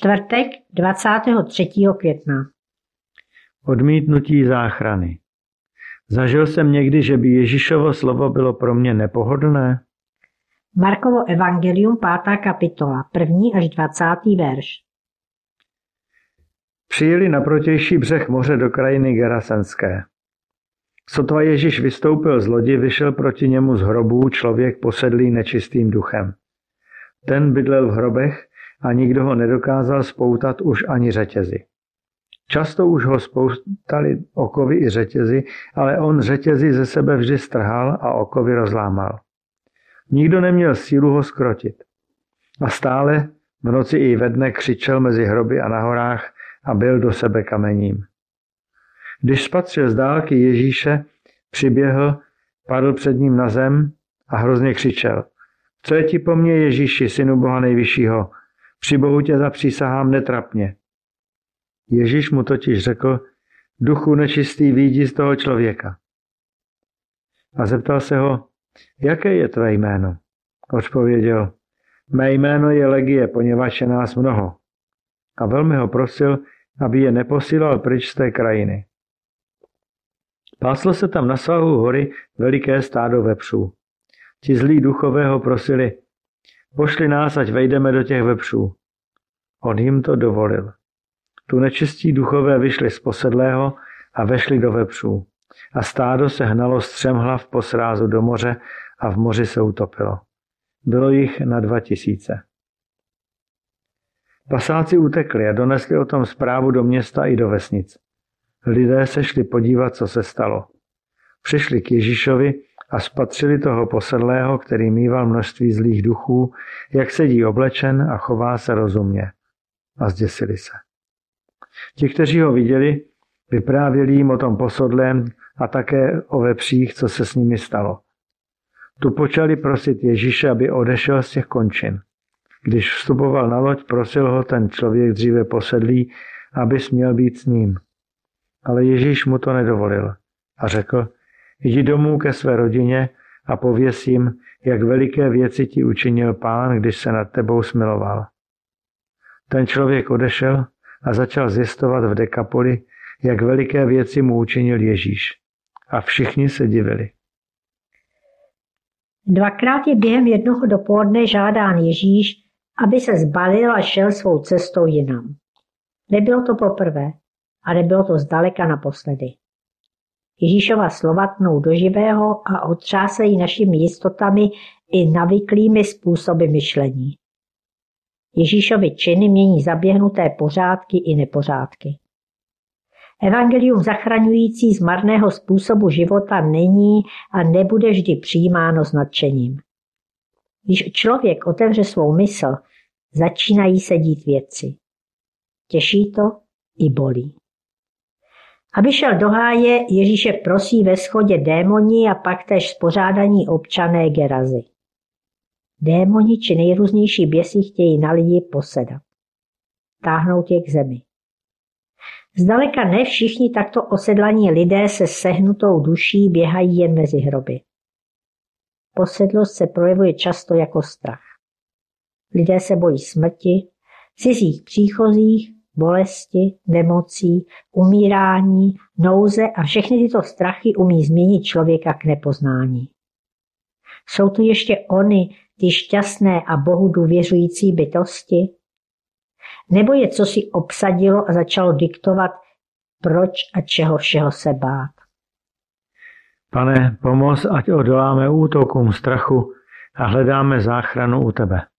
Čtvrtek 23. května. Odmítnutí záchrany. Zažil jsem někdy, že by Ježíšovo slovo bylo pro mě nepohodlné? Markovo evangelium 5. kapitola, 1. až 20. verš. Přijeli na protější břeh moře do krajiny Gerasenské. Sotva Ježíš vystoupil z lodi, vyšel proti němu z hrobů člověk posedlý nečistým duchem. Ten bydlel v hrobech a nikdo ho nedokázal spoutat už ani řetězy. Často už ho spoutali okovy i řetězy, ale on řetězy ze sebe vždy strhal a okovy rozlámal. Nikdo neměl sílu ho zkrotit. A stále v noci i ve dne křičel mezi hroby a na horách a byl do sebe kamením. Když spatřil z dálky Ježíše, přiběhl, padl před ním na zem a hrozně křičel. Co je ti po mně, Ježíši, synu Boha nejvyššího? Při Bohu tě zapřísahám, netrap mě. Ježíš mu totiž řekl, duchu nečistý, vyjdi z toho člověka. A zeptal se ho, jaké je tvé jméno? Odpověděl, mé jméno je Legie, poněvadž je nás mnoho. A velmi ho prosil, aby je neposílal pryč z té krajiny. Páslo se tam na svahu hory veliké stádo vepřů. Ti zlí duchové ho prosili, pošli nás, ať vejdeme do těch vepřů. On jim to dovolil. Tu nečistí duchové vyšli z posedlého a vešli do vepřů. A stádo se hnalo střemhlav po srázu do moře a v moři se utopilo. Bylo jich na 2000. Pasáci utekli a donesli o tom zprávu do města i do vesnic. Lidé se šli podívat, co se stalo. Přišli k Ježíšovi a spatřili toho posedlého, který mýval množství zlých duchů, jak sedí oblečen a chová se rozumně. A zděsili se. Ti, kteří ho viděli, vyprávěli jim o tom posedlém a také o vepřích, co se s nimi stalo. Tu počali prosit Ježíše, aby odešel z těch končin. Když vstupoval na loď, prosil ho ten člověk dříve posedlý, aby směl být s ním. Ale Ježíš mu to nedovolil a řekl, jdi domů ke své rodině a pověz jim, jak veliké věci ti učinil Pán, když se nad tebou smiloval. Ten člověk odešel a začal zjistovat v Dekapoli, jak veliké věci mu učinil Ježíš. A všichni se divili. Dvakrát je během jednoho dopoledne žádán Ježíš, aby se zbalil a šel svou cestou jinam. Nebylo to poprvé a nebylo to zdaleka naposledy. Ježíšova slova tnou do živého a otřásají našimi jistotami i navyklými způsoby myšlení. Ježíšovy činy mění zaběhnuté pořádky i nepořádky. Evangelium zachraňující z marného způsobu života není a nebude vždy přijímáno s nadšením. Když člověk otevře svou mysl, začínají se dít věci. Těší to i bolí. Aby šel do háje, Ježíše prosí ve shodě démoni a pak též spořádaní občané Gerazy. Démoni či nejrůznější běsi chtějí na lidi posedat. Táhnout je k zemi. Zdaleka ne všichni takto osedlaní lidé se sehnutou duší běhají jen mezi hroby. Posedlost se projevuje často jako strach. Lidé se bojí smrti, cizích příchozích, bolesti, nemocí, umírání, nouze a všechny tyto strachy umí změnit člověka k nepoznání. Jsou tu ještě ony, ty šťastné a Bohu důvěřující bytosti? Nebo je cosi obsadilo a začalo diktovat, proč a čeho všeho se bát? Pane, pomoz, ať odoláme útokům strachu a hledáme záchranu u tebe.